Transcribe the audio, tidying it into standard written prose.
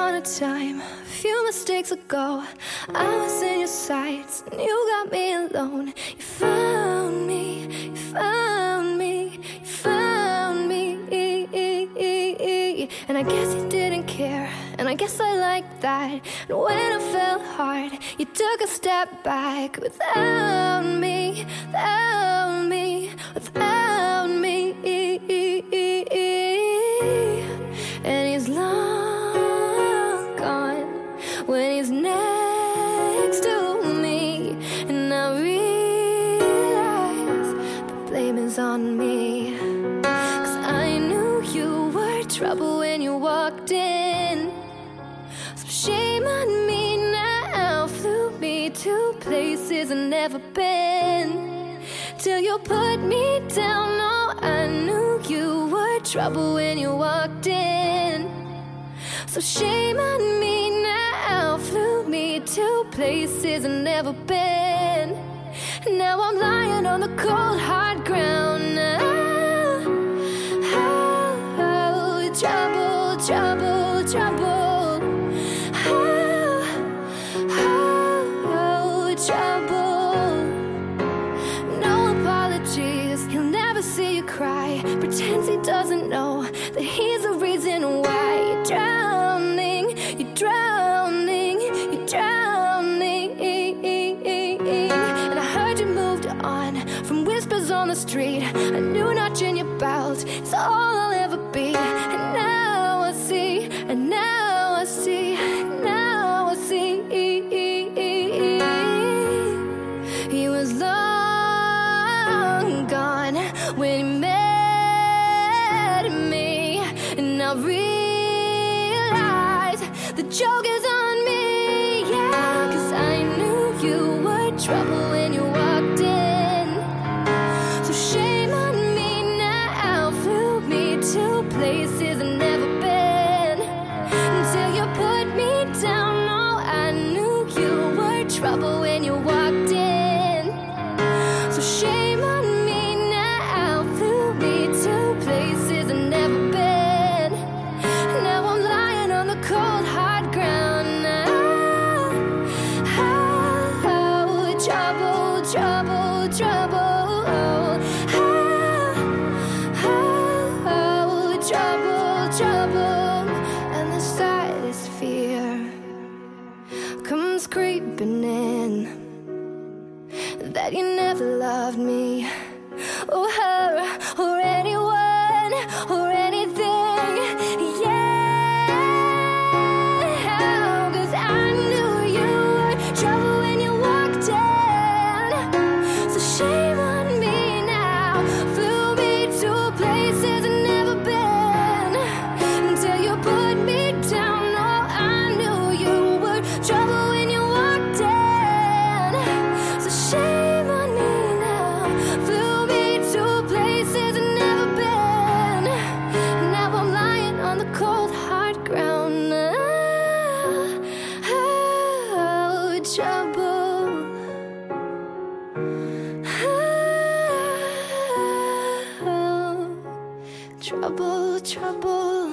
upon a time, a few mistakes ago, I was in your sights and you got me alone. You found me, you found me, you found me. And I guess you didn't care, and I guess I liked that. And when it felt hard, you took a step back without me, without me, without me. And he's long gone when he's next to me, and I realize the blame is on me. 'Cause I knew you were trouble when you walked in, so shame on me now. Flew me to places I've never been, till you put me down. Oh, I knew you were trouble when you walked in, so shame on me now. Flew me to places I've never been, and now I'm lying on the cold hard ground now. Oh, trouble, trouble, trouble. Oh, trouble. No apologies, he'll never see you cry. Pretends he doesn't know that he's the reason why you're drowning, you're drowning, you're drowning. And I heard you moved on from whispers on the street. A new notch in your belt, it's all I'll ever be. And now I see, and now I see, now I see. He was long gone when he met me, and I realized the joke is on me. Yeah, 'cause I knew you were trouble when you walked in, so shame on me now. Flew me to places I've never been, until you put me down. Oh, I knew you were trouble when you walked in, so shame on me now. Flew me to places I've never been, now I'm lying on the cold hard ground now. Oh, trouble, trouble, trouble. Oh, trouble, trouble. And the saddest fear comes creeping in, that you never loved me, or her, or anyone, or anything. Yeah, 'cause I knew you were trouble when you walked in, so shame on me now. Flew me to places I've never been, until you put me down. Oh, I knew you were trouble when you walked in, so shame on me now. Flew me to places I've never been, now I'm lying on the cold hard ground now. Oh, trouble. Oh, trouble, trouble.